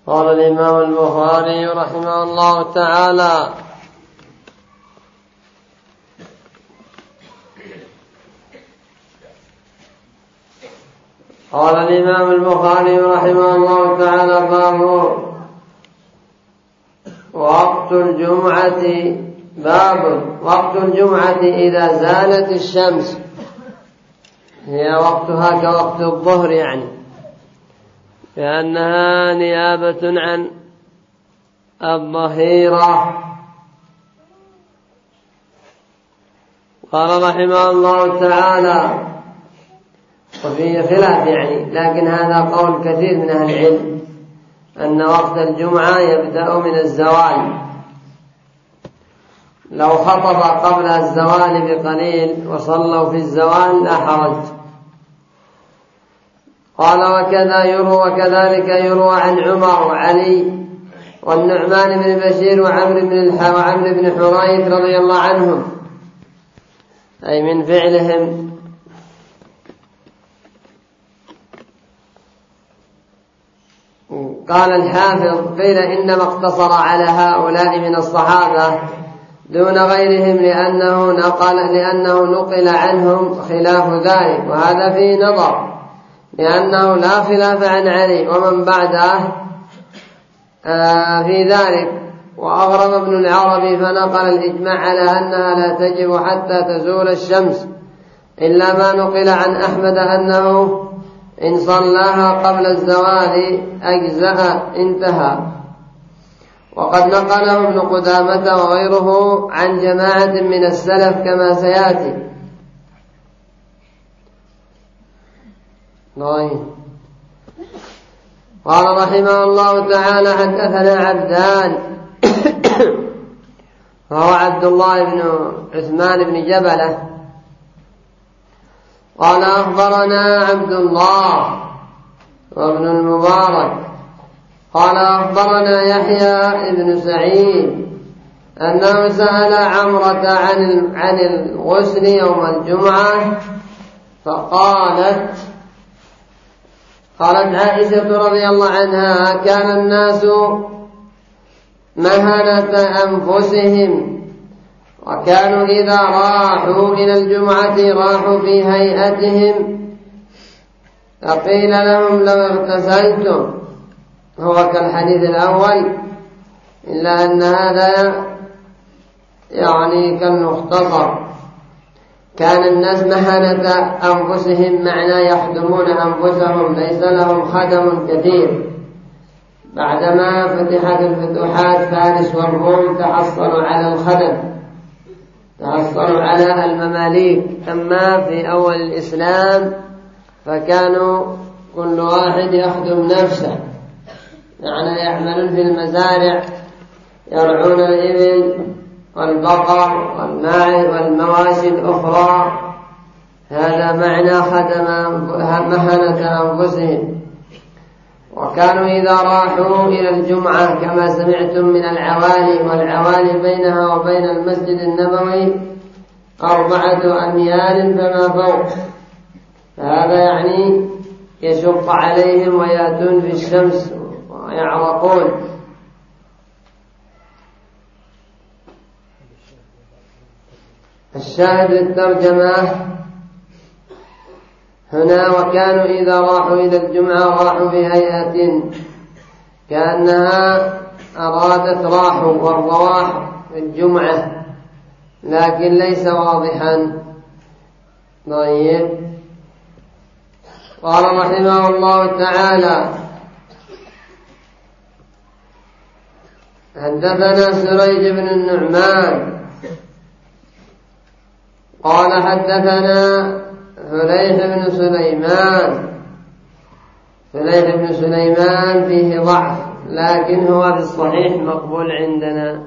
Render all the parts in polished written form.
قال الإمام البخاري رحمه الله تعالى: قال الإمام البخاري رحمه الله تعالى: باب وقت الجمعة إذا زالت الشمس، هي وقتها كوقت الظهر يعني، لأنها نيابة عن الظهيرة. قال رحمه الله تعالى: وفيه خلاف يعني، لكن هذا قول كثير من أهل العلم أن وقت الجمعة يبدأ من الزوال، لو خطب قبل الزوال بقليل وصلوا في الزوال لا حرج. قال: وكذلك يروى عن عمر وعلي والنعمان بن بشير وعمرو بن حريث رضي الله عنهم، أي من فعلهم. قال الحافظ: قيل إنما اقتصر على هؤلاء من الصحابة دون غيرهم لأنه نقل عنهم خلاف ذلك، وهذا فيه نظر، لأنه لا خلاف عن علي ومن بعده في ذلك. وأغرب ابن العربي فنقل الإجماع على أنها لا تجب حتى تزول الشمس، إلا ما نقل عن أحمد أنه إن صلاها قبل الزوال أجزأ، انتهى. وقد نقله ابن قدامة وغيره عن جماعة من السلف كما سيأتي. قال رحمه الله تعالى: حدثنا عبدان وهو عبد الله بن عثمان بن جبلة قال: أخبرنا عبد الله وابن المبارك قال: أخبرنا يحيى بن سعيد أنه سأل عمرة عن الغسل يوم الجمعة، فقالت عائشة رضي الله عنها: كان الناس مهنة أنفسهم، وكانوا إذا راحوا إلى الجمعة راحوا في هيئتهم، فقيل لهم: لو اغتسلتم. هو كالحديث الأول، إلا أن هذا يعني كالمختصر. كان الناس مهنة أنفسهم، معنى يخدمون أنفسهم، ليس لهم خدم كثير. بعدما فتحت الفتوحات فارس والروم تحصلوا على الخدم، تحصلوا على المماليك. أما في أول الإسلام فكانوا كل واحد يخدم نفسه، يعني يعملون في المزارع، يرعون الإبل والبقر والماعز والمواشي الأخرى. هذا معنى مهنة أنفسهم. وكانوا إذا راحوا إلى الجمعة كما سمعتم من العوالي، والعوالي بينها وبين المسجد النبوي 4 أميال فما فوق، فهذا يعني يشق عليهم ويأتون في الشمس ويعرقون. الشاهد الترجمة هنا: وكانوا إذا راحوا إلى الجمعة راحوا في هيئة، كأنها أرادت راحوا، والرواح في الجمعة، لكن ليس واضحا. طيب. قال رحمه الله تعالى: حدثنا سريج بن النعمان قال: حدثنا فليح بن سليمان فيه ضعف، لكن هو في الصحيح مقبول عندنا،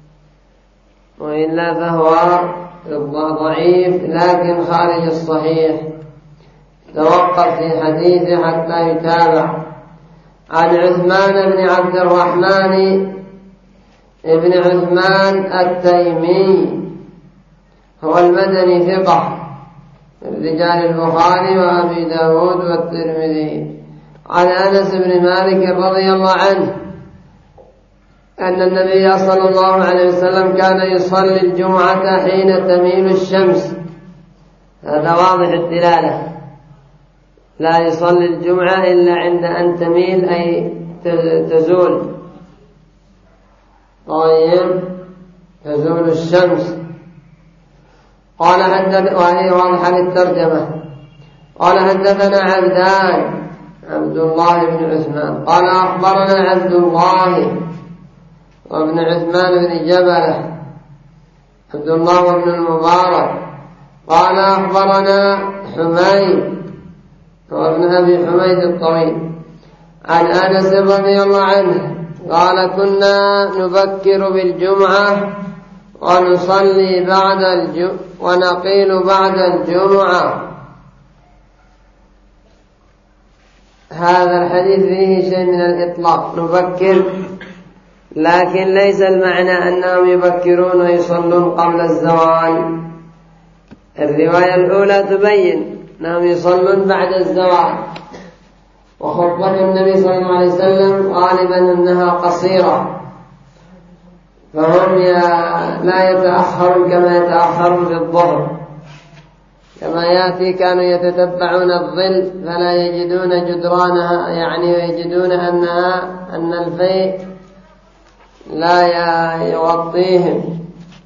وإلا فهو ضعيف لكن خارج الصحيح، توقف في حديثه حتى يتابع. عن عثمان بن عبد الرحمن ابن عثمان التيمي، هو المدني، ثقة من رجال البخاري وأبي داود والترمذي. عن أنس بن مالك رضي الله عنه أن النبي صلى الله عليه وسلم كان يصلي الجمعة حين تميل الشمس. هذا واضح الدلالة، لا يصلي الجمعة إلا عند أن تميل أي تزول. طيب، تزول الشمس. قال وهي واضحة للترجمة. قال حدثنا عبدان، عبد الله بن عثمان قال أخبرنا عبد الله وابن عثمان بن جبلة، عبد الله وابن المبارك قال أخبرنا حميد وابن أبي حميد الطويل عن أنس رضي الله عنه قال كنا نبكر بالجمعة ونصلي ونقيل بعد الجمعة. هذا الحديث فيه شيء من الإطلاق، نبكر، لكن ليس المعنى أنهم يبكرون ويصلون قبل الزوال. الرواية الأولى تبين أنهم يصلون بعد الزوال، وخطبة النبي صلى الله عليه وسلم غالبا أنها قصيرة، فهم لا يتأخرون كما يتأخرون في الظهر. كما يأتي كانوا يتتبعون الظل فلا يجدون جدرانها، يعني يجدون أن الفيء لا يغطيهم.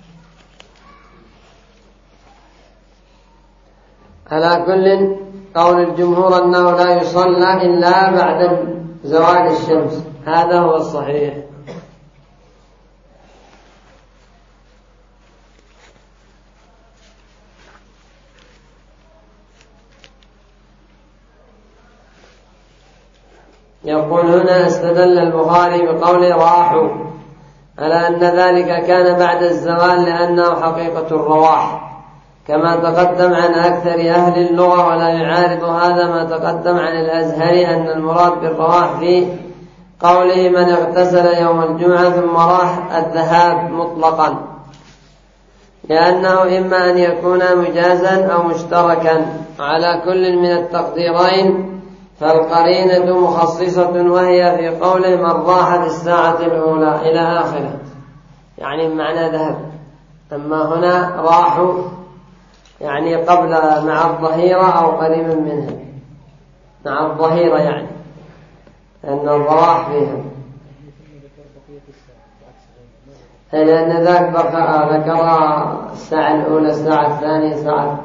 على كل قول الجمهور أنه لا يصلى إلا بعد زوال الشمس، هذا هو الصحيح. يقول هنا استدل البخاري بقوله راحوا على أن ذلك كان بعد الزوال لأنه حقيقة الرواح، كما تقدم عن أكثر أهل اللغة، ولا يعارض هذا ما تقدم عن الأزهري أن المراد بالرواح في قوله من اغتسل يوم الجمعة ثم راح الذهاب مطلقا، لأنه إما أن يكون مجازا أو مشتركا. على كل من التقديرين فالقرينة مخصصة، وهي في قوله من راح في الساعة الأولى إلى آخره، يعني معنى ذهب. أما هنا راحوا يعني قبل مع الظهيرة أو قريبا منها، مع الظهيرة يعني أن الراح فيها، لأن ذاك ذكر الساعة الأولى الساعة الثانية ساعة.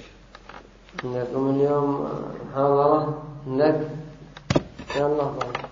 عندكم اليوم محاضرة؟ عندك؟ يلا.